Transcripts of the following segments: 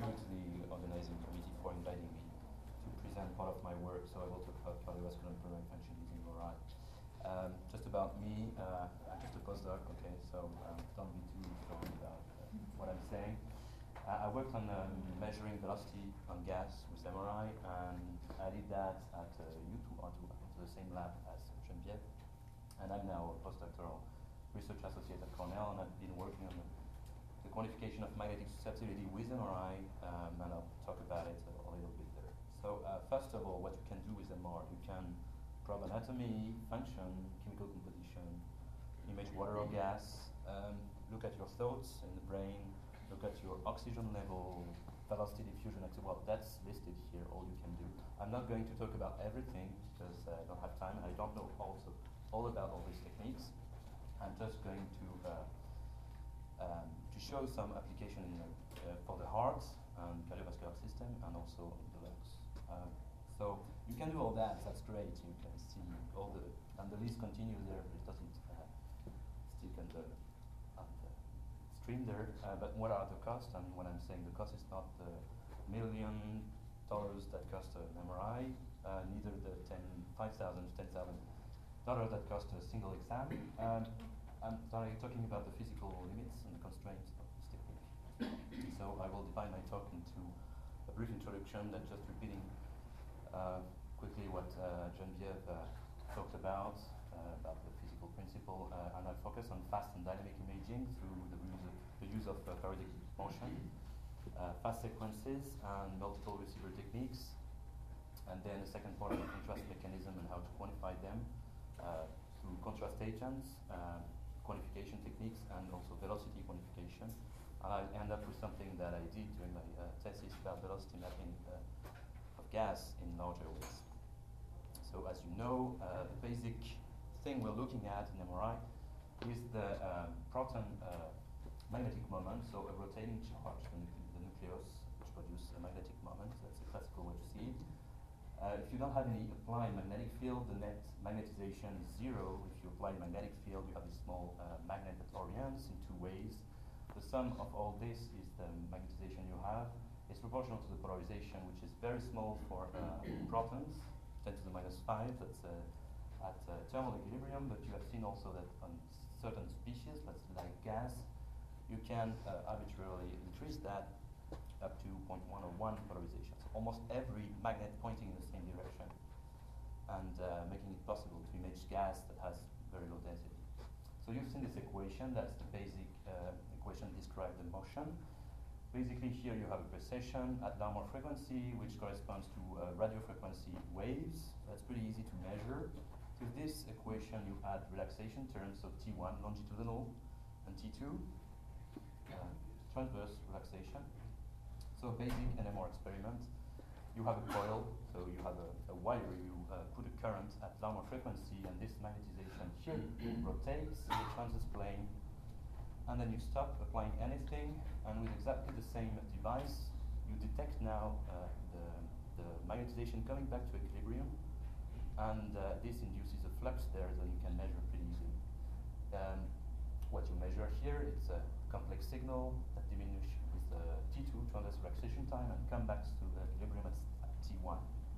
to the organizing committee for inviting me to present part of my work. So I will talk about cardiovascular and pulmonary function using MRI. Just about me, I'm just a postdoc, okay, so don't be too thrown about what I'm saying. I worked on measuring velocity on gas with MRI, and I did that at U2R2, the same lab as Geneviève. And I'm now a postdoctoral research associate at Cornell, and I've been working on the quantification of magnetic susceptibility with MRI, and I'll talk about it a little bit there. So first of all, what you can do with MR, you can probe anatomy, function, chemical composition, image water or gas, look at your thoughts in the brain, look at your oxygen level, velocity diffusion, etc. Well, that's listed here, all you can do. I'm not going to talk about everything because I don't have time. I don't know also all about all these techniques. I'm just going to show some application for the heart and cardiovascular system and also in the lungs. So you can do all that, that's great. You can see all and the list continues there, but it doesn't stick on the stream there. But what are the costs? And when I'm saying the cost is not the $1 million that cost an MRI, neither the $5,000 to $10,000 that cost a single exam. I'm talking about the physical limits and the constraints of this technique. So I will divide my talk into a brief introduction that's just repeating quickly what Geneviève talked about the physical principle, and I'll focus on fast and dynamic imaging through the use of periodic motion, fast sequences, and multiple receiver techniques. And then the second part of the contrast mechanism and how to quantify them through contrast agents, quantification techniques, and also velocity quantification. And I'll end up with something that I did during my thesis about velocity mapping of gas in large airways. So as you know, the basic thing we're looking at in MRI is the proton magnetic moment, so a rotating charge, the nucleus, which produces a magnetic moment. That's a classical way to see it. If you don't have any applied magnetic field, the net magnetization is zero. If you apply magnetic field, you have this small magnet that orients in two ways. The sum of all this is the magnetization you have. It's proportional to the polarization, which is very small for protons, 10 to the minus 5. That's at thermal equilibrium, but you have seen also that on certain species, that's like gas, you can arbitrarily increase that up to 0.1 or 1 polarization. So almost every magnet pointing in the same direction, and making it possible to image gas that has very low density. So you've seen this equation. That's the basic equation describing the motion. Basically here you have a precession at downward frequency, which corresponds to radio frequency waves. That's pretty easy to measure. To this equation you add relaxation terms, so T1 longitudinal and T2 transverse relaxation. So basic NMR experiment. You have a coil, so you have a wire, you put a current at downward frequency, and this magnetization here rotates in the transverse plane, and then you stop applying anything, and with exactly the same device, you detect now the magnetization coming back to equilibrium, and this induces a flux there that you can measure pretty easily. What you measure here, it's a complex signal that diminishes with T2, transverse relaxation time, and come back to equilibrium at T1.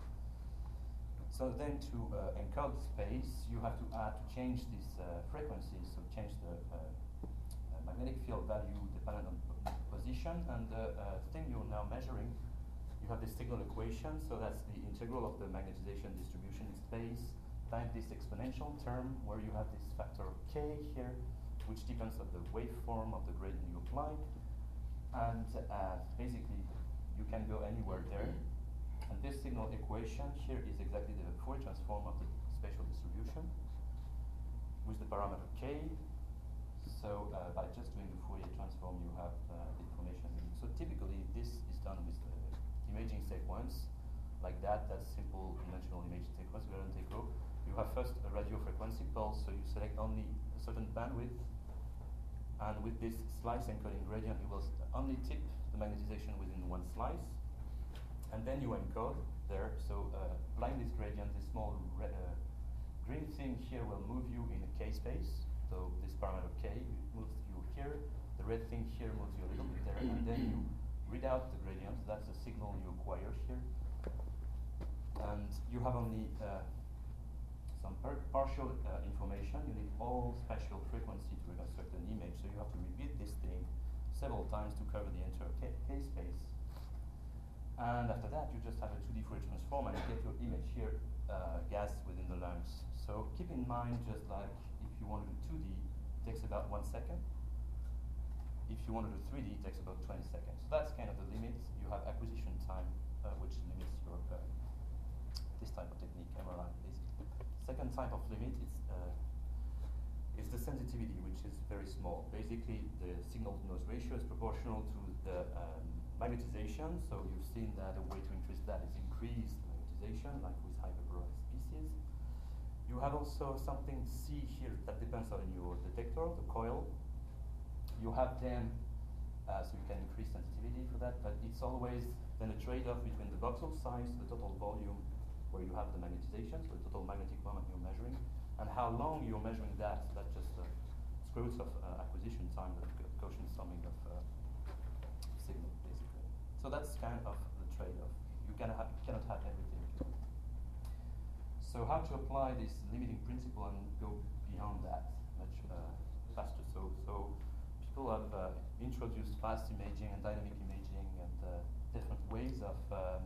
So then to encode space, you have to change these frequencies, so change the magnetic field value dependent on position, and the thing you're now measuring, you have this signal equation, so that's the integral of the magnetization distribution in space times this exponential term where you have this factor k here, which depends on the waveform of the gradient you apply. And basically, you can go anywhere there. And this signal equation here is exactly the Fourier transform of the spatial distribution with the parameter k. So by just doing the Fourier transform, you have the information. So typically, this is done with the imaging sequence like that. That's simple conventional imaging sequence, Guerin-Teco. You have first a radio frequency pulse, so you select only a certain bandwidth. And with this slice encoding gradient, you will only tip the magnetization within one slice. And then you encode there. So applying this gradient, this small green thing here will move you in a k space. So this parameter k moves you here. The red thing here moves you a little bit there. And then you read out the gradients. That's the signal you acquire here. And you have only some partial information. You need all spatial frequency to reconstruct an image, so you have to repeat this thing several times to cover the entire K-space. And after that, you just have a 2D Fourier transform and you get your image here gassed within the lumps. So keep in mind, just like if you want to do 2D, it takes about 1 second. If you want to do 3D, it takes about 20 seconds. So that's kind of the limit. You have acquisition time, which limits your this type of technique, MRI, basically. Second type of limit is the sensitivity, which is very small. Basically, the signal-to-noise ratio is proportional to the magnetization. So you've seen that a way to increase that is increase the magnetization, like with hyperbolic species. You have also something C here that depends on your detector, the coil. You have then, so you can increase sensitivity for that, but it's always then a trade-off between the voxel size, the total volume, where you have the magnetization, so the total magnetic moment you're measuring, and how long you're measuring that. So that's just square roots of acquisition time, the Gaussian summing of signal, basically. So that's kind of the trade-off. You cannot have everything. So how to apply this limiting principle and go beyond that much faster? So people have introduced fast imaging and dynamic imaging and different ways of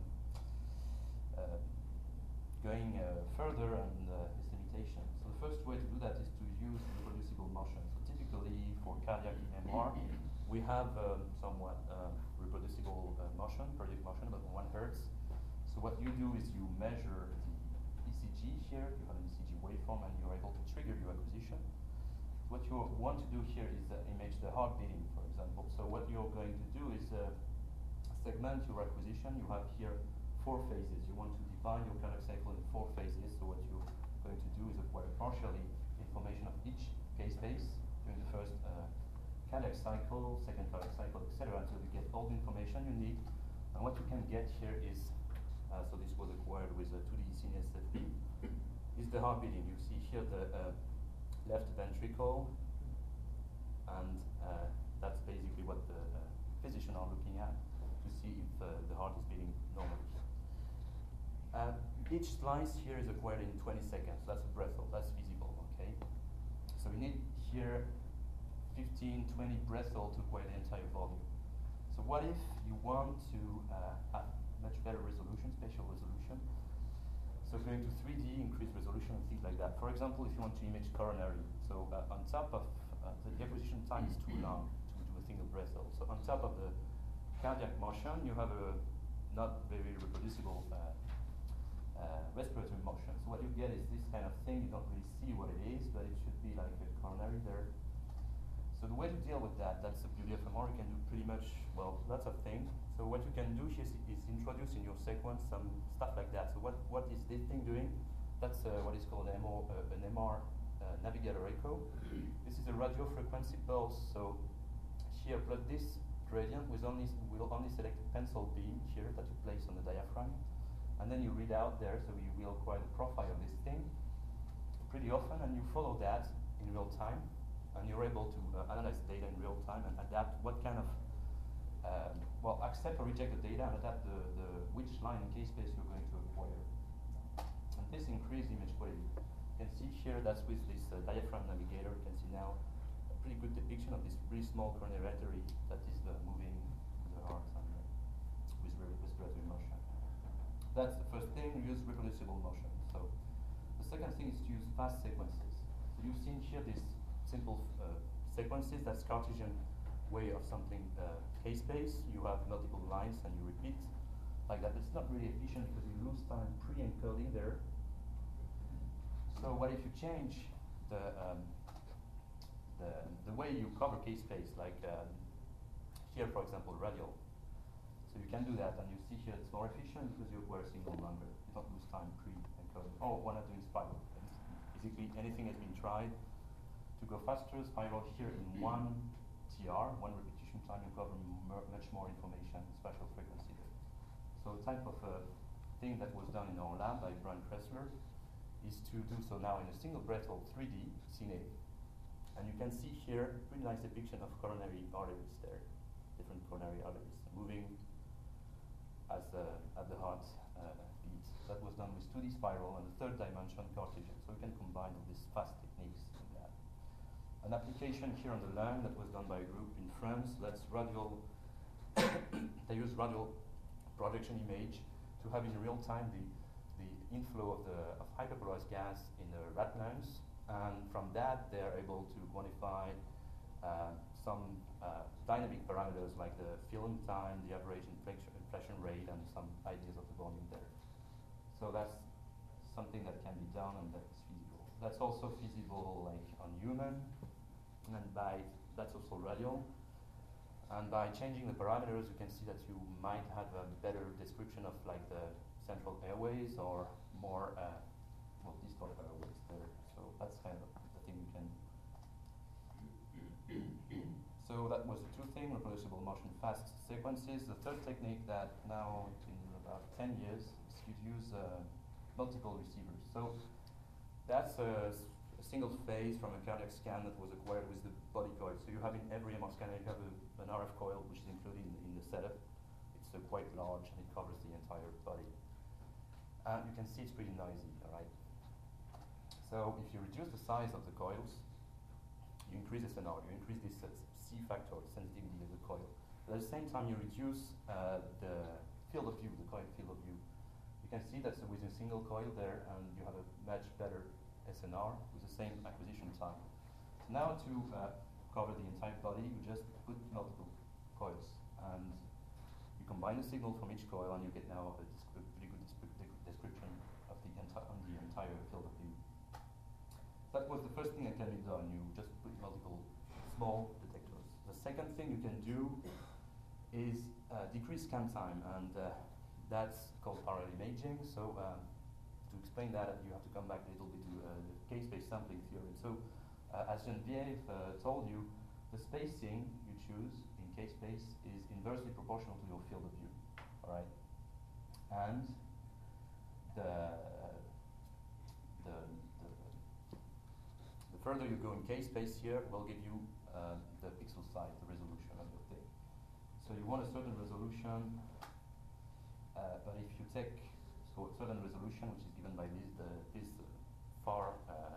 going further on this limitation. So the first way to do that is to use reproducible motion. So typically for cardiac MR, we have somewhat reproducible motion, periodic motion, about 1 Hertz. So what you do is you measure the ECG here, you have an ECG waveform, and you're able to trigger your acquisition. What you want to do here is image the heart beating, for example. So what you're going to do is segment your acquisition. You have here 4 phases. You want to divide your cardiac cycle in 4 phases. So what you're going to do is acquire partially information of each K-space during the first cardiac cycle, second cardiac cycle, etc., until you get all the information you need. And what you can get here is, so this was acquired with a 2D CineSFP, is the heart beating. You see here the left ventricle, and that's basically what the physicians are looking at to see if the heart is beating normally. Each slice here is acquired in 20 seconds. That's a breath hold. That's visible, okay? So you need here 15, 20 breath hold to acquire the entire volume. So what if you want to have much better resolution, spatial resolution? So going to 3D, increase resolution and things like that. For example, if you want to image coronary, so on top of the acquisition time is too long to do a single breath hold. So on top of the cardiac motion, you have a not very reproducible respiratory motion. So what you get is this kind of thing. You don't really see what it is, but it should be like a coronary there. So the way to deal with that, that's the beauty of MR. You can do pretty much, well, lots of things. So what you can do here is introduce in your sequence some stuff like that. So what is this thing doing? That's what is called an MR navigator echo. This is a radio frequency pulse. So here, plot this gradient we'll only select a pencil beam here that you place on the diaphragm. And then you read out there, so you will acquire the profile of this thing pretty often, and you follow that in real time, and you're able to analyze the data in real time and adapt what kind of, well, accept or reject the data and adapt which line in K-space you're going to acquire. And this increased image quality. You can see here that's with this diaphragm navigator. You can see now a pretty good depiction of this really small coronary artery that is moving the heart and with respiratory motion. That's the first thing, use reproducible motion. So the second thing is to use fast sequences. So you've seen here these simple sequences, that's Cartesian way of something K-space. You have multiple lines and you repeat like that. It's not really efficient because you lose time pre-encoding there. So what if you change the way you cover K-space, like here, for example, radial. So you can do that, and you see here it's more efficient because you acquire a signal longer. You don't lose time pre-encoding. Oh, we're not doing spiral. Basically, anything has been tried to go faster. Spiral here in 1 TR, 1 repetition time, you cover much more information, spatial frequency there. So the type of thing that was done in our lab by Brian Kressler is to do so now in a single breath hold 3D, Cine. And you can see here pretty nice depiction of coronary arteries there, different coronary binary algorithm, moving as at the heart beat. That was done with 2D spiral and the third dimension Cartesian. So we can combine all these fast techniques in that. An application here on the lung that was done by a group in France, that's radial, they use radial projection image to have in real time the inflow of hyperpolarized gas in the rat lungs, and from that they're able to quantify some dynamic parameters like the filling time, the average inflection rate, and some ideas of the volume there. So that's something that can be done and that's feasible. That's also feasible like on human, and that's also radial. And by changing the parameters, you can see that you might have a better description of like the central airways or more distal airways there. So that's kind of the thing you can. So that was the two things, reproducible motion fast sequences. The third technique that now in about 10 years is to use multiple receivers. So that's a single phase from a cardiac scan that was acquired with the body coil. So you have in every MR scanner, you have an RF coil which is included in the setup. It's quite large and it covers the entire body. And you can see it's pretty noisy, all right? So if you reduce the size of the coils, you increase the SNR, you increase this C factor, the sensitivity of the coil. But at the same time, you reduce the field of view, the coil field of view. You can see that with a single coil there, and you have a much better SNR with the same acquisition time. So now to cover the entire body, you just put multiple coils, and you combine the signal from each coil, and you get now a pretty good description of the entire field of view. That was the first thing that can be done. You just put multiple small detectors. The second thing you can do is decrease scan time, and that's called parallel imaging. So to explain that, you have to come back a little bit to the case-based sampling theorem. So as Geneviève told you, the spacing you choose in case-space is inversely proportional to your field of view, all right? And the further you go in case-space here will give you the pixel size, the resolution of your thing. So you want a certain resolution, but if you take a certain resolution, which is given by these far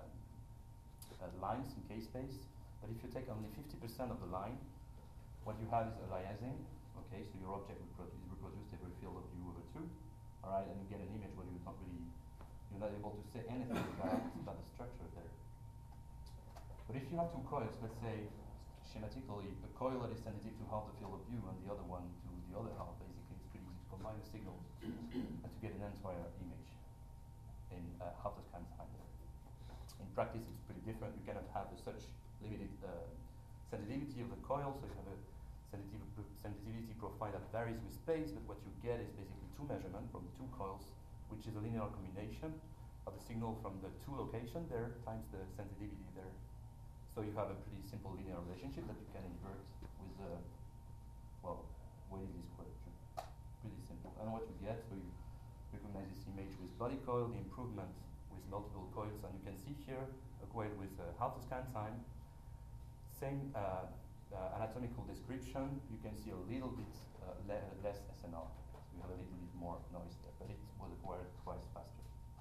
lines in case-space, but if you take only 50% of the line, what you have is aliasing. Okay, so your object is reproduced every field of view over 2, all right, and you get an image where you're not able to say anything about the structure there. But if you have two coils, let's say schematically, a coil that is sensitive to half the field of view and the other one to the other half, basically it's pretty easy to combine the signals and to get an entire image in half the scan time. In practice, it's pretty different. You cannot have such limited sensitivity of the coil, so you have a sensitivity profile that varies with space, but what you get is basically two measurements from two coils, which is a linear combination of the signal from the two locations there times the sensitivity there. So you have a pretty simple linear relationship that you can invert with Wheeler squared. Pretty simple. And what you get, so you recognize this image with body coil, the improvement with multiple coils, and you can see here, acquired with half the scan time, same anatomical description, you can see a little bit less SNR. So you have a little bit more noise there, but it was acquired twice faster.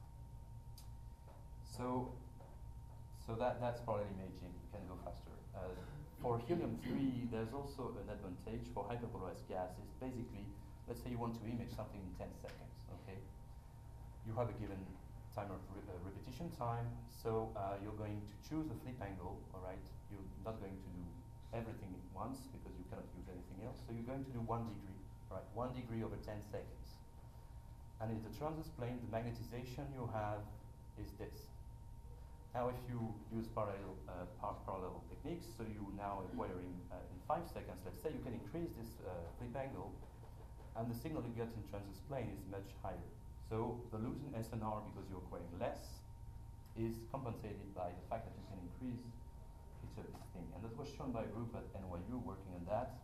So that's parallel imaging, you can go faster. For helium-3, there's also an advantage for hyperpolarized gases. Basically, let's say you want to image something in 10 seconds, okay? You have a given time of repetition time, so you're going to choose a flip angle, all right? You're not going to do everything at once because you cannot use anything else, so you're going to do 1 degree, right? 1 degree over 10 seconds. And in the transverse plane, the magnetization you have is this. Now, if you use parallel techniques, so you now acquiring in 5 seconds, let's say, you can increase this flip angle, and the signal you get in transverse plane is much higher. So the lose in SNR because you're acquiring less is compensated by the fact that you can increase each of these things. And that was shown by a group at NYU working on that.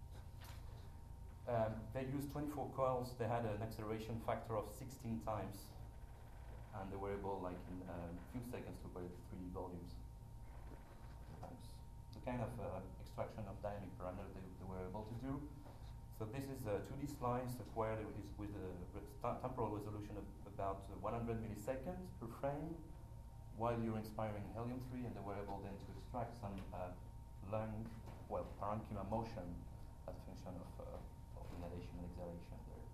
They used 24 coils. They had an acceleration factor of 16 times. And they were able, like in a few seconds, to create 3 volumes. The kind of extraction of dynamic parameters they were able to do. So this is 2D slice acquired with a temporal resolution of about 100 milliseconds per frame, while you're inspiring helium-3, and they were able then to extract some parenchyma motion as a function of inhalation and exhalation there.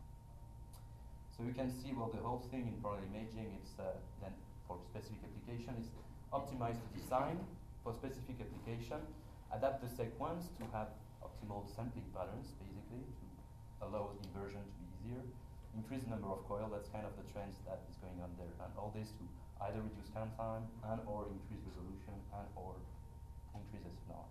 So you can see, well, the whole thing in parallel imaging, it's then for specific application, is optimize the design for specific application, adapt the sequence to have optimal sampling patterns, basically, to allow inversion to be easier, increase the number of coil, that's kind of the trends that is going on there, and all this to either reduce scan time and or increase resolution and or increase SNR.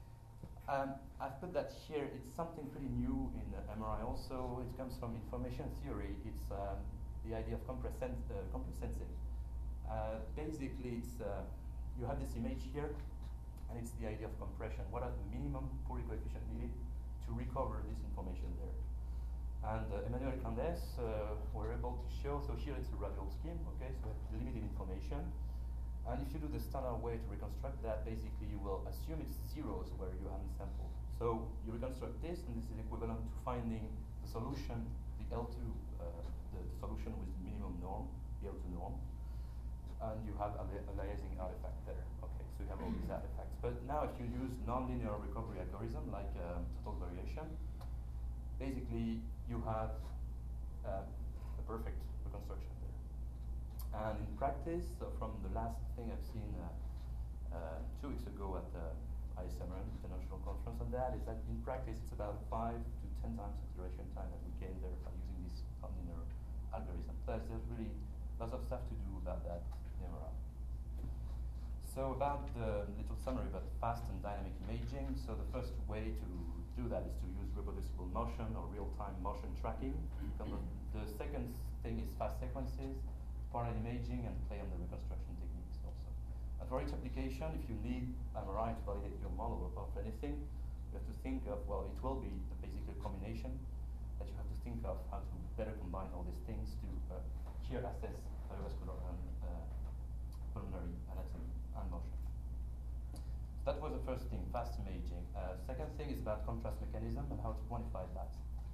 I've put that here. It's something pretty new in MRI also. It comes from information theory. It's the idea of compress sensing. Basically, it's you have this image here, and it's the idea of compression. What are the minimum Fourier coefficient needed to recover this information there? And Emmanuel Candes were able to show, so here it's a radial scheme, okay, so we have limited information. And if you do the standard way to reconstruct that, basically you will assume it's zeros where you haven't sampled. So you reconstruct this, and this is equivalent to finding the solution, the L2, the solution with minimum norm, the L2 norm. And you have a aliasing artifact there. Okay, so you have all these artifacts. But now if you use nonlinear recovery algorithm like total variation, basically you have a perfect reconstruction there. And in practice, from the last thing I've seen 2 weeks ago at the ISMRM International Conference on that, is that in practice it's about 5 to 10 times acceleration time that we gain there by using this nonlinear algorithm. There's really lots of stuff to do about that in MRI. So about the little summary about fast and dynamic imaging. So the first way to do that is to use reproducible motion or real-time motion tracking. The second thing is fast sequences, parallel imaging, and play on the reconstruction techniques also. And for each application, if you need MRI to validate your model of anything, you have to think of, well, it will be basically a combination that you have to think of how to better combine all these things to here assess cardiovascular and pulmonary anatomy and motion. So that was the first thing, fast imaging. Second thing is about contrast mechanism and how to quantify that.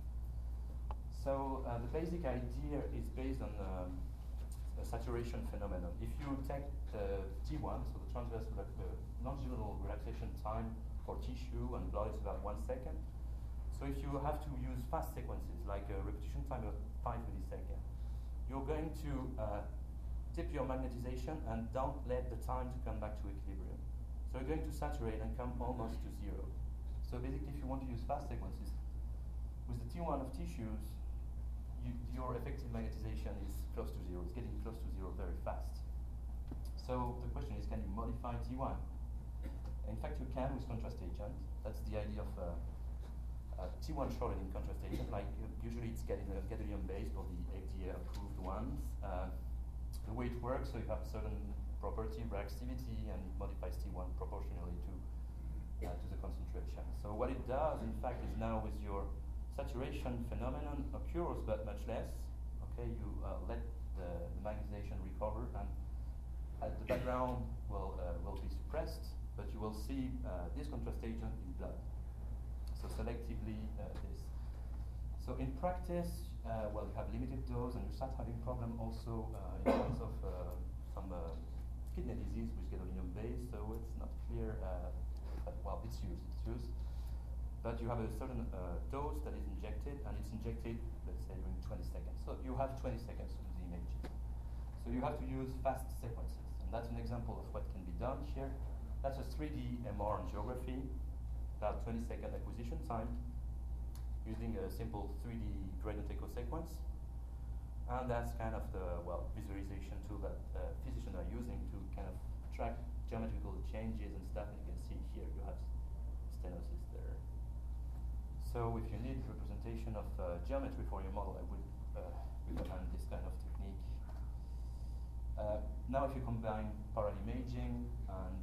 So the basic idea is based on a saturation phenomenon. If you take the T1, so the transverse longitudinal relaxation time for tissue and blood is about 1 second. So if you have to use fast sequences, like a repetition time of 5 milliseconds, you're going to tip your magnetization and don't let the time to come back to equilibrium. So you're going to saturate and come almost to zero. So basically, if you want to use fast sequences, with the T1 of tissues, your effective magnetization is close to zero. It's getting close to zero very fast. So the question is, can you modify T1? In fact, you can with contrast agent. That's the idea of T1 shortening contrast agent. Like usually, it's gadolinium-based or the FDA-approved ones. The way it works, so you have a certain property, reactivity, and it modifies T1 proportionally to the concentration. So what it does, in fact, is now with your saturation phenomenon occurs, but much less. Okay, you let the magnetization recover, and the background will be suppressed, but you will see this contrast agent in blood. So selectively this. So in practice, well, you have limited dose, and you start having problem also in terms of some kidney disease with gadolinium base. So it's not clear. Well, it's used. But you have a certain dose that is injected, and it's injected, let's say, during 20 seconds. So you have 20 seconds to do the imaging. So you have to use fast sequences, and that's an example of what can be done here. That's a 3D MR angiography, about 20-second acquisition time, using a simple 3D gradient echo sequence. And that's kind of the, well, visualization tool that physicians are using to kind of track geometrical changes and stuff. And you can see here you have stenosis there. So if you need representation of geometry for your model, I would recommend this kind of technique. Now if you combine parallel imaging and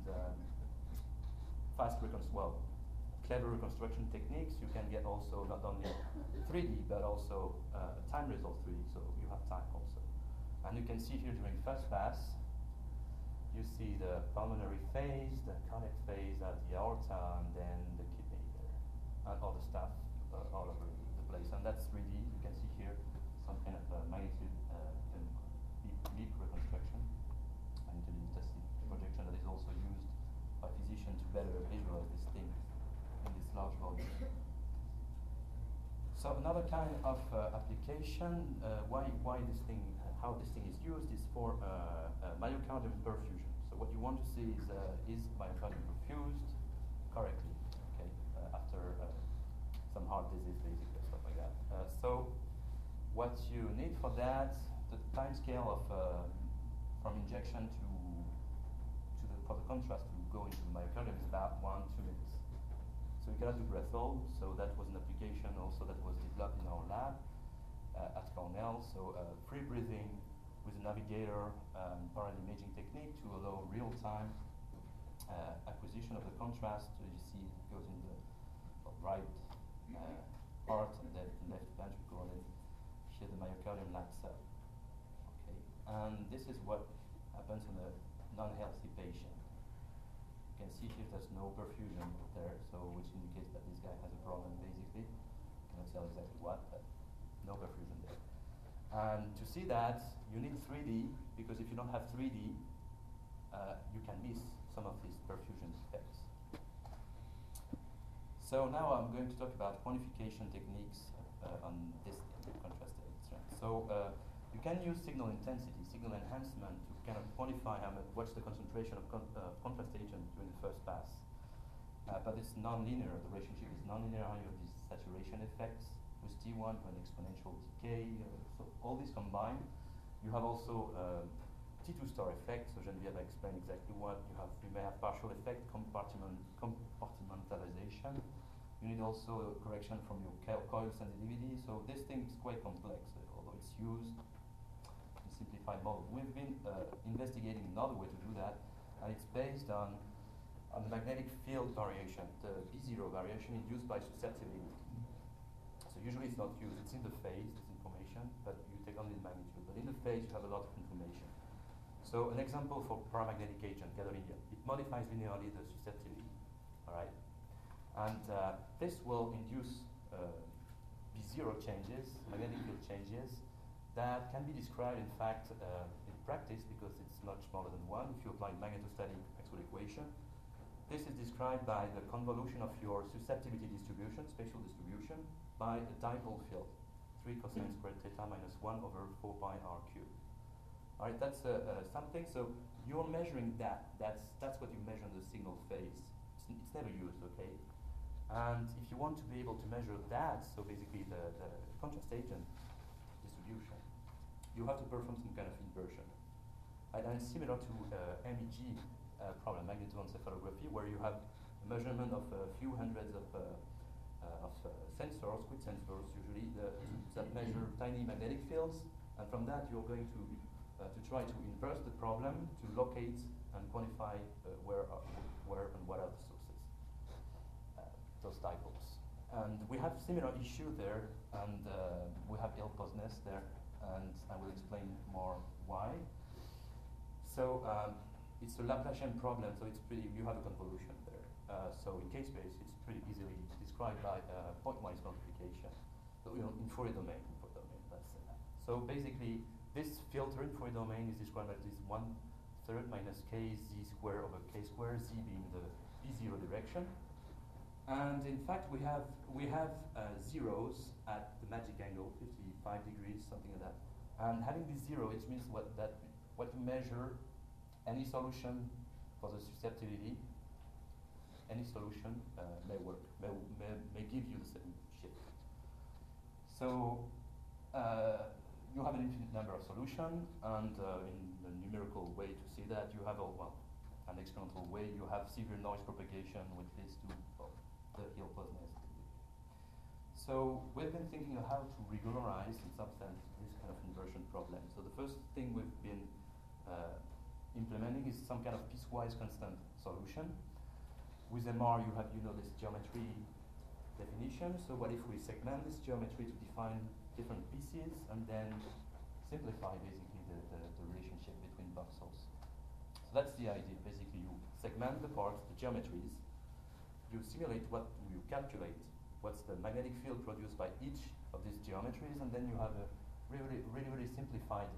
clever reconstruction techniques, you can get also not only 3D, but also time result 3D, so you have time also. And you can see here during first pass, you see the pulmonary phase, the cardiac phase at the aorta, and then the kidney there, and all the stuff all over. So another kind of application, why this thing, how this thing is used, is for myocardium perfusion. So what you want to see is myocardium perfused correctly, okay, after some heart disease, basically, stuff like that. So what you need for that, the time scale of from injection to for the contrast to go into the myocardium is about 1-2 minutes. So we cannot do breath hold, so that was an application also that was developed in our lab at Cornell. So free breathing with a navigator parallel imaging technique to allow real-time acquisition of the contrast. So you see it goes in the right part and the left ventricle, and then here the myocardium lights up. Okay, and this is what happens in a non-healthy patient. You can see here there's no perfusion there, so which indicates that this guy has a problem basically. Cannot tell exactly what, but no perfusion there. And to see that, you need 3D, because if you don't have 3D, you can miss some of these perfusion effects. So now I'm going to talk about quantification techniques on this contrast instrument. So you can use signal intensity, signal enhancement to kind of quantify what's the concentration of contrast agent during the first pass. But it's non-linear. The relationship is non-linear. You have these saturation effects with T1, you have an exponential decay. So all these combined. You have also T2 star effect. So Geneviève explained exactly what you have. You may have partial effect, compartmentalization. You need also a correction from your coil sensitivity. So this thing is quite complex, although it's used in simplified model. We've been investigating another way to do that, and it's based on the magnetic field variation. The B0 variation induced by susceptibility. So usually it's not used. It's in the phase, this information, but you take only the magnitude. But in the phase, you have a lot of information. So an example for paramagnetic agent, gadolinium. It modifies linearly the susceptibility, all right? And this will induce B0 changes, magnetic field changes, that can be described, in fact, in practice, because it's much smaller than 1. If you apply magnetostatic Maxwell equation, this is described by the convolution of your susceptibility distribution, spatial distribution, by a dipole field, 3 cosine squared theta minus 1 over 4 pi r cubed. All right, that's something. So you're measuring that. That's what you measure in the signal phase. It's never used, okay? And if you want to be able to measure that, so basically the contrast agent distribution, you have to perform some kind of inversion. And it's similar to MEG problem, magnetoencephalography, where you have a measurement of a few hundreds of sensors, quick sensors usually, that measure tiny magnetic fields, and from that you're going to try to inverse the problem to locate and quantify where and what are the sources, those dipoles. And we have similar issue there, and we have ill-posedness there, and I will explain more why. So it's a Laplacian problem, so it's pretty, you have a convolution there. So in K-space, it's pretty easily described by pointwise multiplication. So in Fourier domain, that's so basically, this filter in Fourier domain is described as this 1/3 minus kz square over k square, z being the B0 direction. And in fact, we have zeros at the magic angle, 55 degrees, something like that. And having this zero, it means what you measure any solution for the susceptibility, any solution may work, may give you the same shape. So you have an infinite number of solutions, and in a numerical way to see that, you have an experimental way, you have severe noise propagation, which leads to the ill-posedness. So we've been thinking of how to regularize, in some sense, this kind of inversion problem. So the first thing we've been implementing is some kind of piecewise constant solution. With MR, you have this geometry definition. So what if we segment this geometry to define different pieces and then simplify basically the relationship between voxels? So that's the idea. Basically, you segment the parts, the geometries, you simulate what you calculate, what's the magnetic field produced by each of these geometries, and then you have a really simplified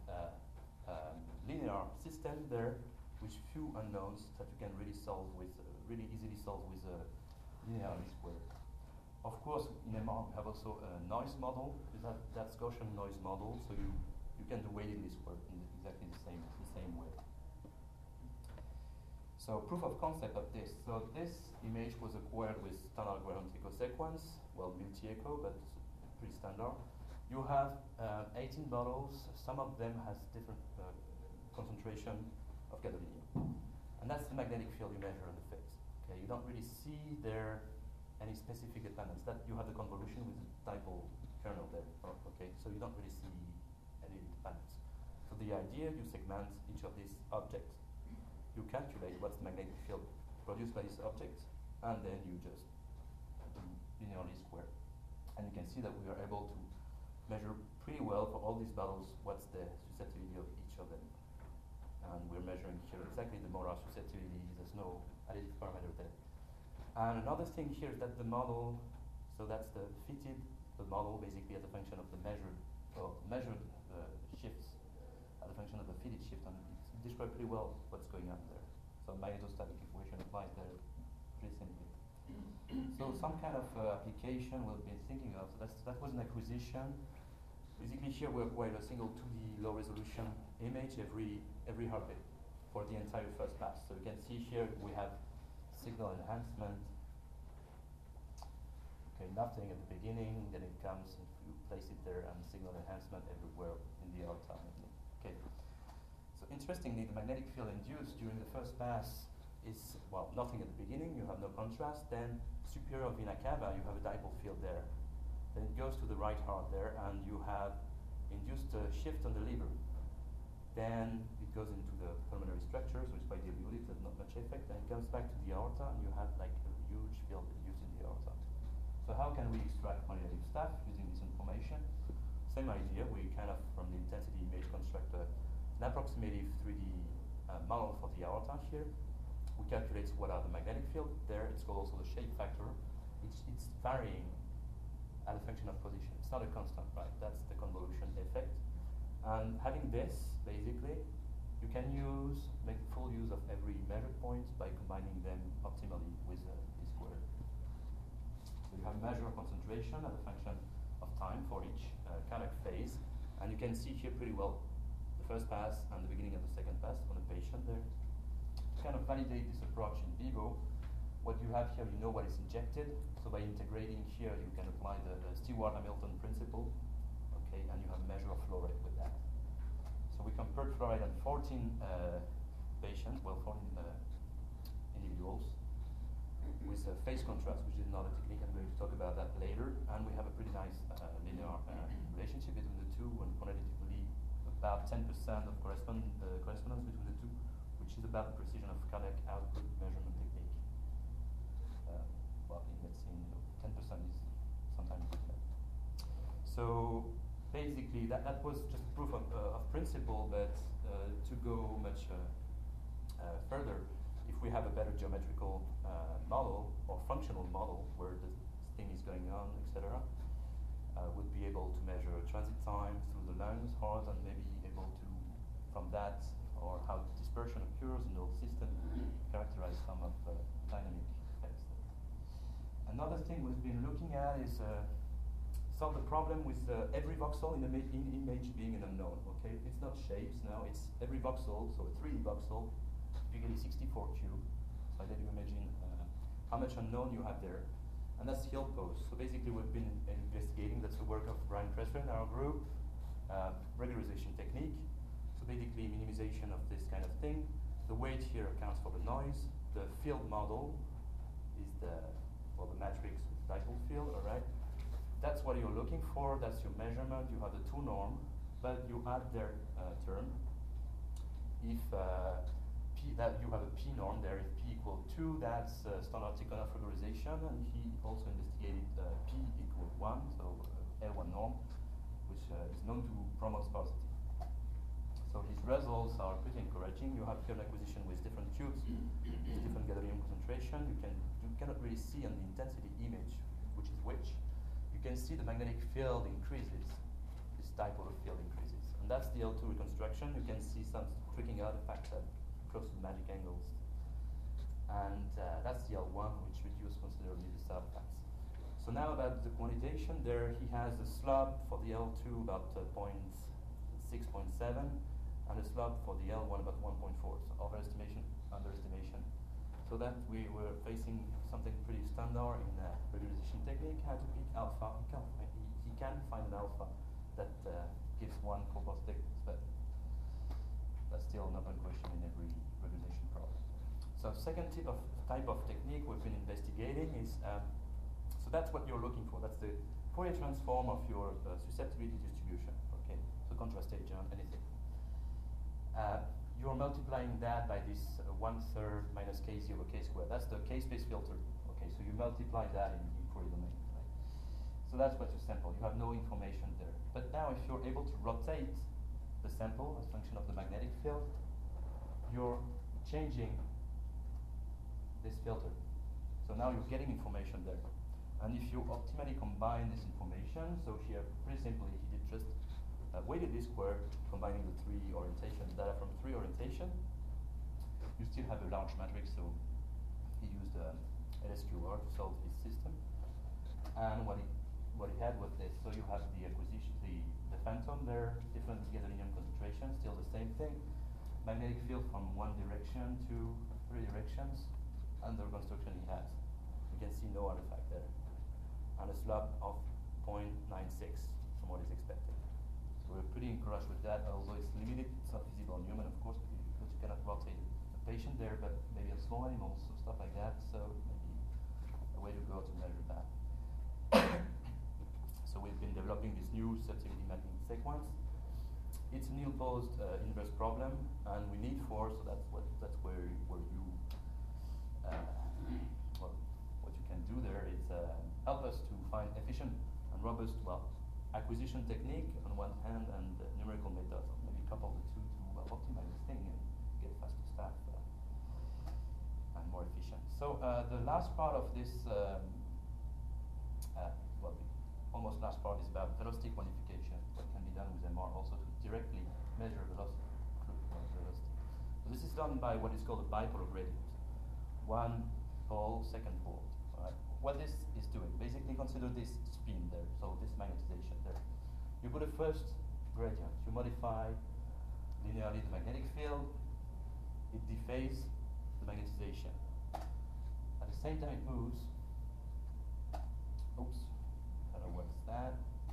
linear system there with few unknowns that you can really solve with, really easily solve with linearly squared. Of course, in MR we have also a noise model. That's Gaussian noise model, so you can do weighted least squares in exactly the same way. So proof of concept of this. So this image was acquired with standard coherent echo sequence, well, multi-echo, but pretty standard. You have 18 bottles. Some of them has different concentration of gadolinium, and that's the magnetic field you measure in the phase. Okay, you don't really see there any specific dependence. That you have the convolution with the dipole kernel there. Okay, so you don't really see any dependence. So the idea, you segment each of these objects. You calculate what's the magnetic field produced by this object, and then you just linearly square. And you can see that we are able to measure pretty well for all these bottles what's the susceptibility of each of them. And we're measuring here exactly the molar susceptibility. There's no additive parameter there. And another thing here is that the model, so that's the model basically as a function of the measured shifts, as a function of the fitted shift, and it describes pretty well what's going on there. So magnetostatic equation applies there pretty simply. So some kind of application we've been thinking of. So that was an acquisition. Basically here we acquired a single 2D low resolution image every heartbeat for the entire first pass. So you can see here we have signal enhancement. Okay, nothing at the beginning, then it comes, if you place it there, and signal enhancement everywhere in the aorta. Okay. So interestingly, the magnetic field induced during the first pass is, well, nothing at the beginning, you have no contrast. Then superior vena cava, you have a dipole field there. Then it goes to the right heart there, and you have induced a shift on the liver. Then it goes into the pulmonary structures, which is quite diluted, there's not much effect. Then it comes back to the aorta, and you have like a huge field induced in the aorta. So how can we extract quantitative stuff using this information? Same idea, we kind of, from the intensity image, construct an approximative 3D model for the aorta here. We calculate what are the magnetic field there. It's called also the shape factor. It's varying as a function of position. It's not a constant, right? That's the convolution effect. And having this, basically, you can make full use of every measured point by combining them optimally with d-squared. So you have measure of concentration as a function of time for each cardiac phase, and you can see here pretty well the first pass and the beginning of the second pass on the patient there. To kind of validate this approach in vivo, what you have here, you know what is injected, so by integrating here you can apply the Stewart-Hamilton principle, okay, and you have measure of flow rate with that. So we compared flow rate on 14 patients, well, 14 individuals, with phase contrast, which is another technique. I'm going to talk about that later. And we have a pretty nice linear relationship between the two, and quantitatively about 10% of correspondence between the two, which is about the precision of cardiac output measurement technique. Well, in medicine, 10% is sometimes different. So basically, that was just proof of principle, but to go much further, if we have a better geometrical model or functional model where the thing is going on, etc., would be able to measure transit time through the lungs, heart, and maybe able to, from that, or how dispersion occurs in the whole system, characterize some of the dynamic effects. Another thing we've been looking at is solve the problem with every voxel in the image being an unknown. Okay, it's not shapes now; it's every voxel, so a 3D voxel, typically 64Q. So let you imagine how much unknown you have there, and that's the Hill pose. So basically, we've been investigating. That's the work of Brian Kressler in our group. Regularization technique. So basically, minimization of this kind of thing. The weight here accounts for the noise. The field model is the matrix with dipole field. All right. That's what you're looking for. That's your measurement. You have the two norm, but you add their term. If that you have a p norm there, if p equal 2, that's standard Tikhonov regularization, and he also investigated p equal 1, so L1 norm, which is known to promote sparsity. So his results are pretty encouraging. You have here an acquisition with different tubes, with different gadolinium concentration. You cannot really see on the intensity image which is which. You can see the magnetic field increases, this dipole field increases. And that's the L2 reconstruction. You can see some tricking out effects at close to magic angles. And that's the L1, which reduces considerably the side effects. So now about the quantization, there he has a slope for the L2 about 6.7 and a slope for the L1 about 1.4. So overestimation, underestimation. So that we were facing something pretty standard in regularization technique, how to pick alpha. He can find an alpha that gives one proposed thickness, but that's still an open question in every regularization problem. So second type of technique we've been investigating is, so that's what you're looking for. That's the Fourier transform of your susceptibility distribution. Okay, so contrast agent, anything. You're multiplying that by this 1/3 minus kz over k squared. That's the k-space filter. Okay, so you multiply that in Fourier domain. Right? So that's what you sample. You have no information there. But now if you're able to rotate the sample as a function of the magnetic field, you're changing this filter. So now you're getting information there. And if you optimally combine this information, so here, pretty simply, he did just weighted this square, combining the three orientations, data from three orientation. You still have a large matrix, so he used LSQR to solve his system. And what he had was this. So you have the acquisition, the phantom there, different gadolinium concentration, still the same thing. Magnetic field from one direction to three directions, and the reconstruction he has. You can see no artifact there. And a slope of 0.96 from what is expected. So we're pretty encouraged with that, although it's limited. It's not visible on human, of course, because you cannot rotate a patient there, but maybe on small animals, so stuff like that. So maybe a way to go to measure that. So we've been developing this new susceptibility mapping sequence. It's a nil-post inverse problem, and we need 4, so that's where you well, what you can do there is help us to find efficient and robust acquisition technique on one hand and numerical methods, or maybe couple the two to optimize this thing and get faster stuff and more efficient. So the last part of this, well, the almost last part is about velocity quantification. What can be done with MR also to directly measure velocity. So this is done by what is called a bipolar gradient. One pole, second pole. Right? What this is doing, basically consider this spin there, so this magnetization there. You put a first gradient, you modify linearly the magnetic field, it defays the magnetization. At the same time it moves, oops, I don't know what's that.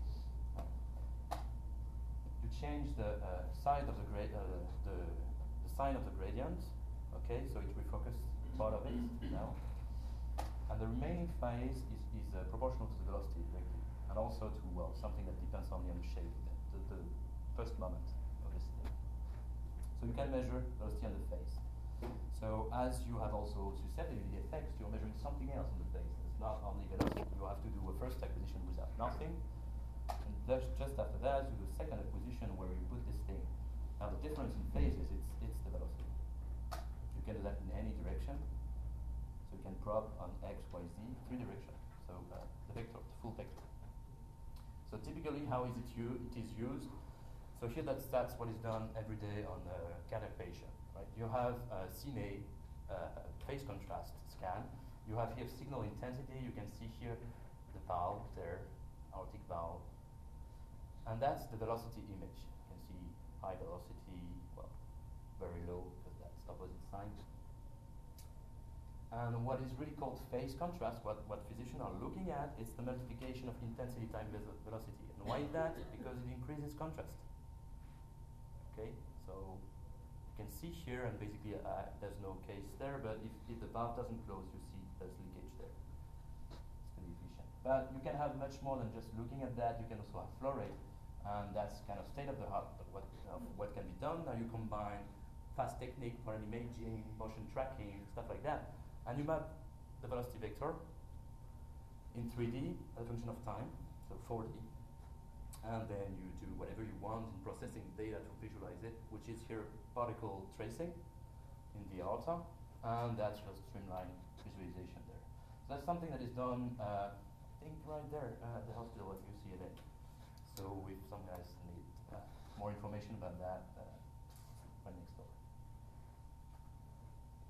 You change the side of the sign of the gradient, okay, so it refocuses part of it now. And the remaining phase is proportional to the velocity directly, and also to, well, something that depends only on the shape of the first moment of this thing. So you can measure velocity on the phase. So as you have also susceptibility effects, you're measuring something else on the phase. It's not only velocity. You have to do a first acquisition without nothing, and just after that, you do a second acquisition where you put this thing. Now the difference in phases, it's the velocity. You can do that in any direction. So you can probe on x, y, z, 3 directions. So the vector, the full vector. So typically, how is it is used? So here that's what is done every day on a cardiac patient, right? You have a CNA phase contrast scan. You have here signal intensity. You can see here the valve there, aortic valve, and that's the velocity image. You can see high velocity, well, very low because that's opposite sign. And what is really called phase contrast, what physicians are looking at, is the multiplication of intensity times velocity. And why is that? Because it increases contrast. Okay, so you can see here, and basically there's no case there, but if the valve doesn't close, you see there's leakage there. It's pretty efficient. But you can have much more than just looking at that. You can also have flow rate, and that's kind of state of the art. But what can be done? Now you combine fast technique for imaging, motion tracking, stuff like that. And you map the velocity vector in 3D as a function of time, so 4D. And then you do whatever you want in processing data to visualize it, which is here particle tracing in the aorta. And that's just streamline visualization there. So that's something that is done, I think, right there at the hospital at UCLA. So if some guys need more information about that, right next door.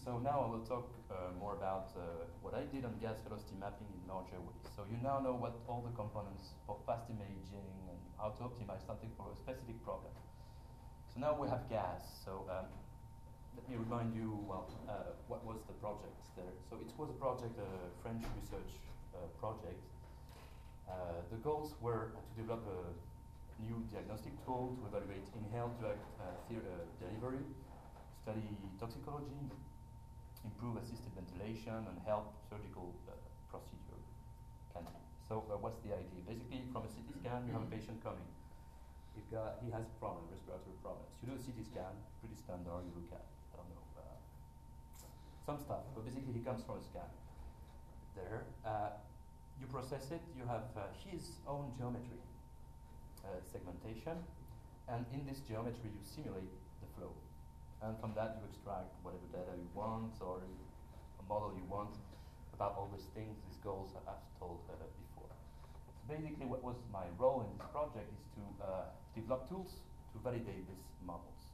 So now I will talk more about what I did on gas velocity mapping in larger ways. So you now know what all the components for fast imaging and how to optimize something for a specific problem. So now we have gas. So let me remind you, well, what was the project there? So it was a project, a French research project. The goals were to develop a new diagnostic tool to evaluate inhaled drug delivery, study toxicology, improve assisted ventilation, and help surgical procedure. So what's the idea? Basically, from a CT scan, you have a patient coming. He has a problem, respiratory problems. You do a CT scan, pretty standard. You look at, I don't know, some stuff. But basically, he comes from a scan. There, you process it. You have his own geometry, segmentation, and in this geometry, you simulate the flow. And from that, you extract whatever data you want or a model you want about all these things, these goals I've told before. So basically, what was my role in this project is to develop tools to validate these models.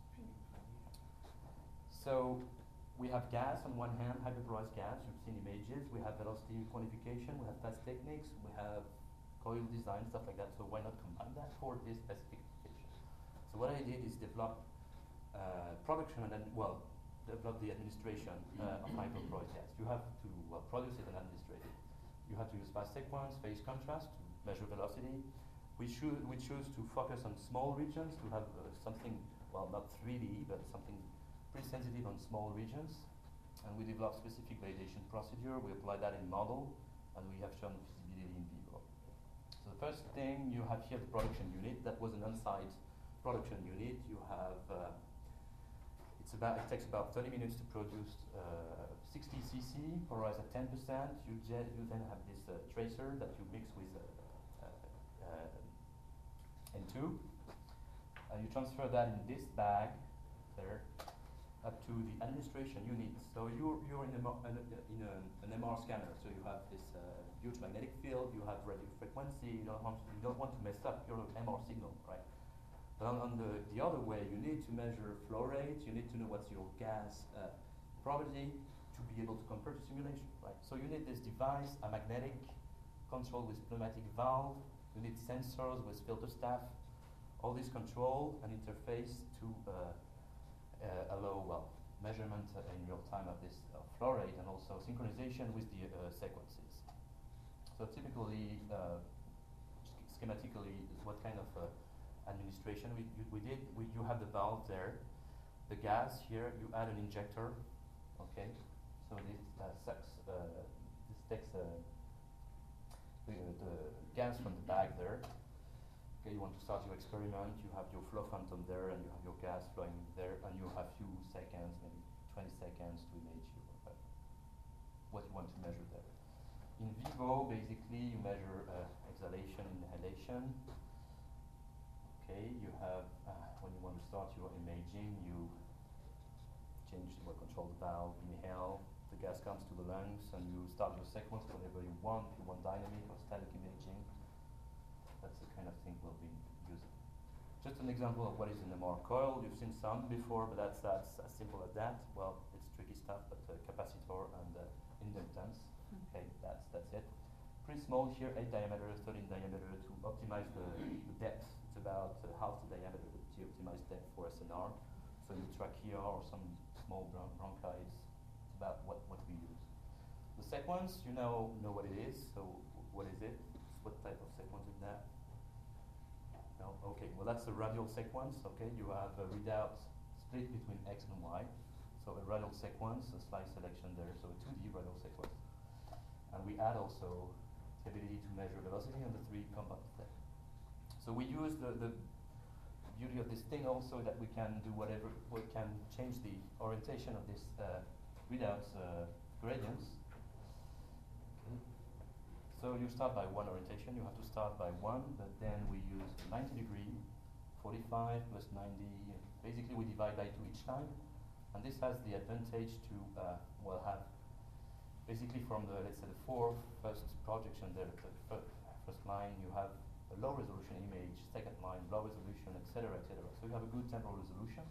So we have gas on one hand, hyperpolarized gas, you've seen images. We have velocity quantification, we have fast techniques, we have coil design, stuff like that. So why not combine that for this specific application? So what I did is develop production and then, well, develop the administration of hyperpolarized gas. You have to produce it and administrate it. You have to use fast sequence, phase contrast to measure velocity. We choose to focus on small regions to have something, well, not 3D, but something pretty sensitive on small regions. And we develop specific validation procedure. We apply that in model, and we have shown feasibility in vivo. So the first thing, you have here the production unit. That was an on-site production unit. You have it takes about 30 minutes to produce 60 cc, polarized at 10%. You then have this tracer that you mix with N2. You transfer that in this bag there up to the administration unit. So you're in an MR scanner. So you have this huge magnetic field. You have radio frequency. You don't want to mess up your MR signal, right? But on the other way, you need to measure flow rate, you need to know what's your gas property to be able to compare to simulation, right? So you need this device, a magnetic control with pneumatic valve, you need sensors with filter staff, all this control and interface to allow, well, measurement in real time of this flow rate and also synchronization with the sequences. So typically, schematically, what kind of administration we did. You have the valve there, the gas here. You add an injector, okay. So this takes the gas from the bag there. Okay, you want to start your experiment. You have your flow phantom there, and you have your gas flowing there, and you have few seconds, maybe 20 seconds to image what you want to measure there. In vivo, basically, you measure exhalation, inhalation. Okay, you have, when you want to start your imaging, you control the valve, inhale, the gas comes to the lungs, and you start your sequence whenever you want. If you want dynamic or static imaging, that's the kind of thing we'll be using. Just an example of what is an MR coil. You've seen some before, but that's as simple as that. Well, it's tricky stuff, but capacitor and inductance. Okay, that's it. Pretty small here, 8 diameter, 13 diameter to optimize the depth. It's about half the diameter to optimize depth for SNR. So you trachea or some small bronchi, it's about what we use. The sequence, you now know what it is. So what is it? What type of sequence is that? No? Okay, well that's a radial sequence. Okay, you have a readout split between X and Y. So a radial sequence, a slice selection there. So a 2D radial sequence. And we add also the ability to measure velocity on the 3 components there. So we use the beauty of this thing also that we can do whatever, we can change the orientation of this readouts gradients. Okay. So you start by one orientation, you have to start by one, but then we use 90 degree, 45 plus 90, basically we divide by 2 each time, and this has the advantage to, well, have basically from the, let's say the first projection there, the first line, you have a low resolution image, second line, low resolution, etc., etc. So you have a good temporal resolution,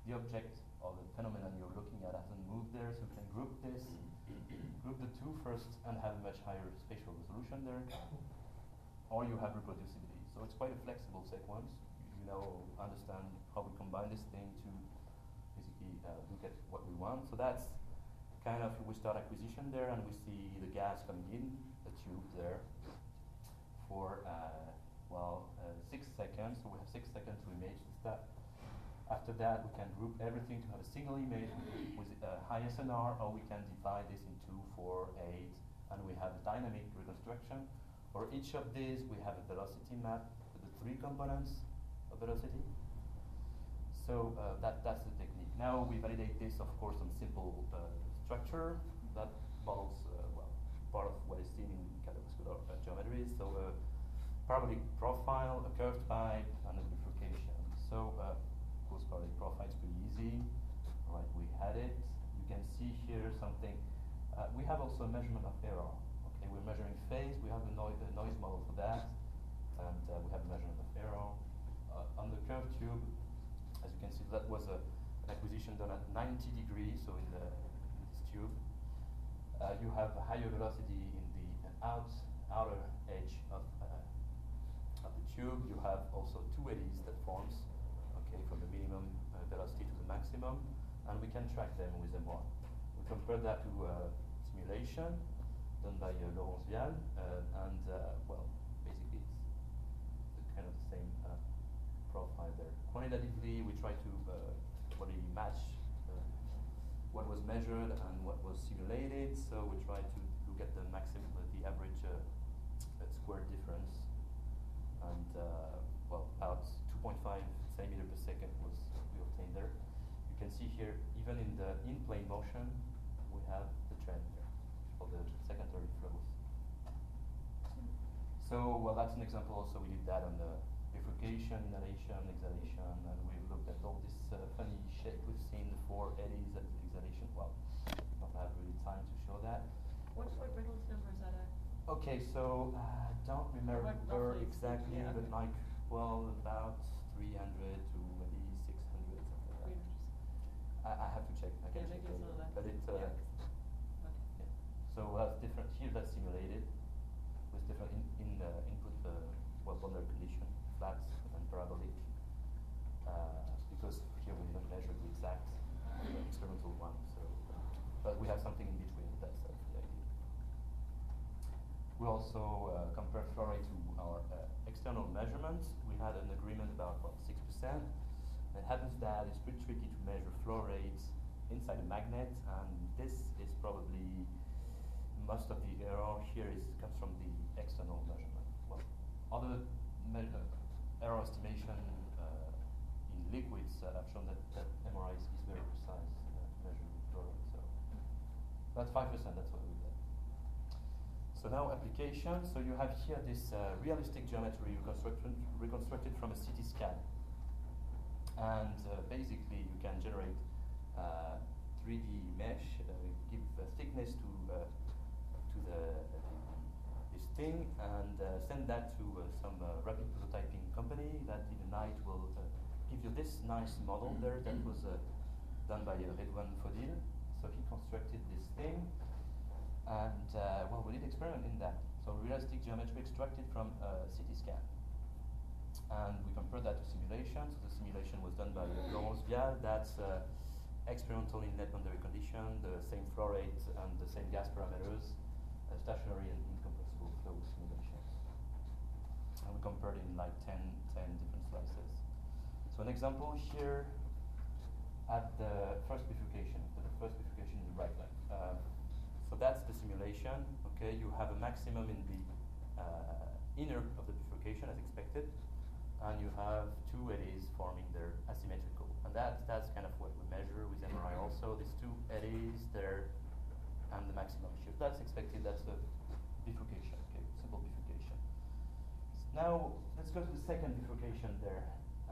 the object or the phenomenon you're looking at hasn't moved there, so we can group this, group the two first and have a much higher spatial resolution there. Or you have reproducibility. So it's quite a flexible sequence. You now understand how we combine this thing to basically look at what we want. So that's kind of, we start acquisition there and we see the gas coming in, the tube there, for 6 seconds. So we have 6 seconds to image the stuff. After that, we can group everything to have a single image with high SNR, or we can divide this into 4, 8, and we have a dynamic reconstruction. For each of these, we have a velocity map with the 3 components of velocity. So that's the technique. Now we validate this, of course, on simple structure that models part of what is seen in cardiovascular geometry. So parabolic profile, a curved pipe, and a bifurcation. So of course, parabolic profile is pretty easy. All right, we had it. You can see here something. We have also a measurement of error. Okay, we're measuring phase. We have a noise model for that, and we have a measurement of error on the curved tube. As you can see, that was an acquisition done at 90 degrees. So in this tube, you have a higher velocity in the outer edge of the tube. You have also 2 eddies that forms, okay, from the minimum velocity to the maximum, and we can track them with M1. We compare that to simulation done by Laurence Vial, and basically it's kind of the same profile there. Quantitatively, we try to really match what was measured and what was simulated. So we try to look at the maximum, the average square difference, and about 2.5 centimeter per second was we obtained there. You can see here, even in the in-plane motion, we have the trend here for the secondary flows. So that's an example. Also, we did that on the bifurcation, inhalation, exhalation, and we've looked at all this funny shape we've seen, the 4 eddies and exhalation. Well, not have really time to show that. What Reynolds number is that at? Okay, so I don't remember exactly, yeah, but okay. about 300 to maybe 600, something like that. I have to check. I can check later. But it. Okay. Yeah. So that's different. Here that's simulated with different input boundary condition, flats and parabolic. Because here we didn't measure the exact experimental one. So, but we have something in between. That's the idea. We also compared flow rate to our external measurements. We had an agreement about 6%. It happens that it's pretty tricky to measure flow rates inside a magnet, and this is probably most of the error here comes from the external measurement. Well, other error estimation in liquids have shown that MRI is very precise measuring flow rate. So that's 5%. That's what we did. So now application. So you have here this realistic geometry reconstructed from a CT scan. And basically, you can generate 3D mesh, give thickness to this thing, and send that to some rapid prototyping company that in a night will give you this nice model there that was done by Redouane Fodil. So he constructed this thing, and we did experiment in that. So realistic geometry extracted from CT scan. And we compared that to simulation. So the simulation was done by Laurence Vial. That's experimental in net boundary condition, the same flow rate and the same gas parameters, stationary and incompressible flow simulations. And we compared in like 10 different slices. So an example here at the first bifurcation, in the right line. So that's the simulation. Okay, you have a maximum in the inner of the bifurcation as expected, and you have 2 eddies forming their asymmetrical. And that's kind of what we measure with MRI also. These 2 eddies there and the maximum shift. That's expected. That's the bifurcation. Okay, simple bifurcation. Now let's go to the second bifurcation there.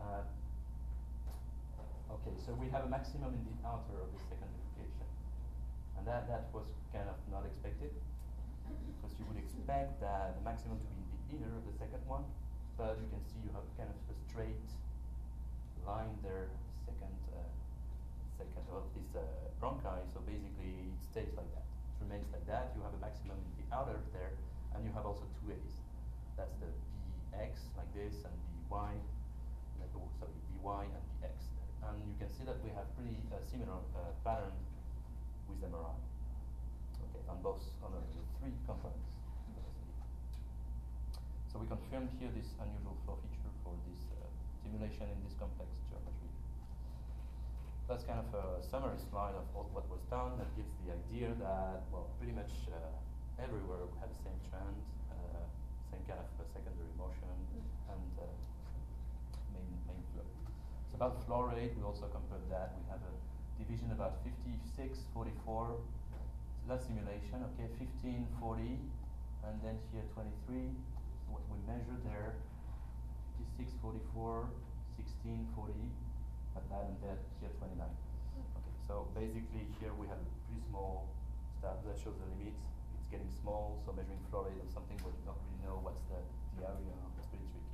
Okay, so we have a maximum in the outer of the second bifurcation, and that was kind of not expected, because you would expect that the maximum to be in the inner of the second one, but you can see you have kind of a straight line there, second second of this bronchi. So basically, it stays like that. It remains like that. You have a maximum in the outer there, and you have also two A's. That's the Bx like this, and By, like, oh, sorry, By and Bx there. And you can see that we have pretty similar pattern with MRI. Okay, on both on the three components. So we confirmed here this unusual flow feature for this simulation in this complex geometry. That's kind of a summary slide of all what was done. That gives the idea that, well, pretty much everywhere we have the same trend, same kind of secondary motion, and main flow. So about flow rate, we also compared that. We have a division about 56, 44. So that's simulation, okay, 15, 40, and then here 23. So what we measured there, 56, 44, 16, 40, and then here 29. Okay, so basically here we have a pretty small stuff that shows the limits. It's getting small, so measuring flow rate on something where you don't really know what's the area, it's pretty tricky.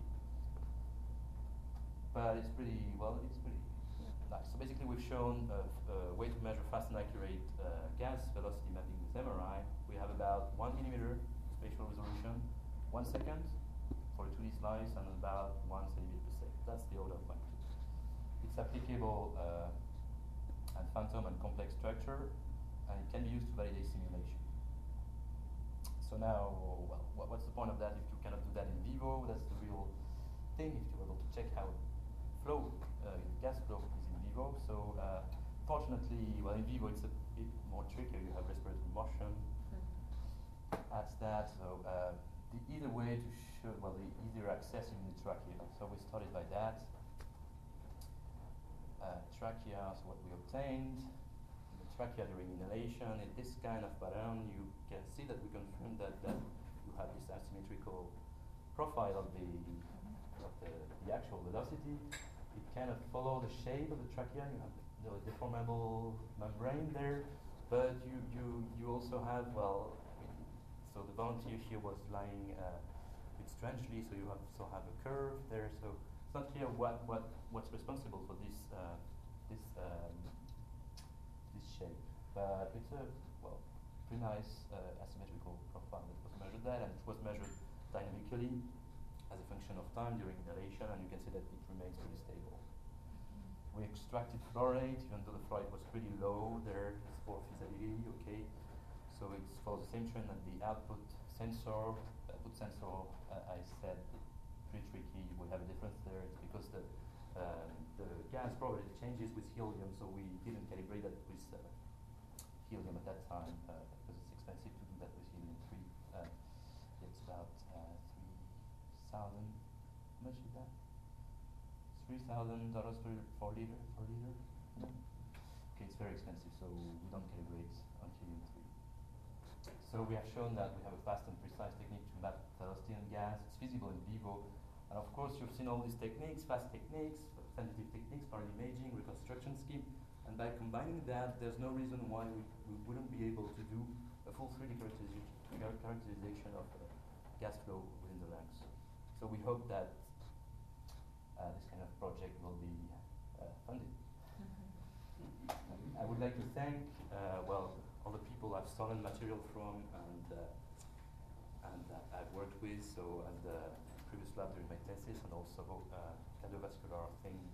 But it's pretty, well, it's pretty nice. So basically we've shown a way to measure fast and accurate gas velocity mapping with MRI. We have about 1 millimeter spatial resolution, 1 second for a 2D slice, and about 1 centimeter per second. That's the order of magnitude. It's applicable at phantom and complex structure, and it can be used to validate simulation. So now, well, what's the point of that if you cannot do that in vivo? That's the real thing, if you're able to check how flow, gas flow is in vivo. So fortunately, well, in vivo it's a bit more tricky. You have respiratory motion. That's that. So the either way to show, well, the easier access in the trachea. So we started by that. Trachea, so what we obtained, the trachea during inhalation, in this kind of pattern, you can see that we confirm that you have this asymmetrical profile of the actual velocity. It cannot follow the shape of the trachea. You have the deformable membrane there, but you also have, well, so the volunteer here was lying a bit strangely, so you also have a curve there. So it's not clear what's responsible for this this shape, but it's a, well, pretty nice asymmetrical profile that was measured there, and it was measured dynamically as a function of time during inhalation, and you can see that it remains pretty stable. We extracted flow rate, even though the flow rate was pretty low there. It's for feasibility, okay. So it's for the same trend that the output sensor. I said, pretty tricky. We have a difference there. It's because the gas probability changes with helium, so we didn't calibrate that with helium at that time because it's expensive to do that with helium-3. It's about 3,000. How much is that? $3,000 per liter. Yeah. Okay, it's very expensive, so we don't calibrate on helium-3. So we have shown that we have a fast and precise technique to map velocity and gas. It's feasible in vivo. And of course, you've seen all these techniques, fast techniques, sensitive techniques, particle imaging, reconstruction scheme. And by combining that, there's no reason why we wouldn't be able to do a full 3D characterization of gas flow within the lungs. So we hope that this kind of project will be funded. I would like to thank, well, all the people I've stolen material from and that I've worked with, so at the previous lab during my thesis, and also cardiovascular things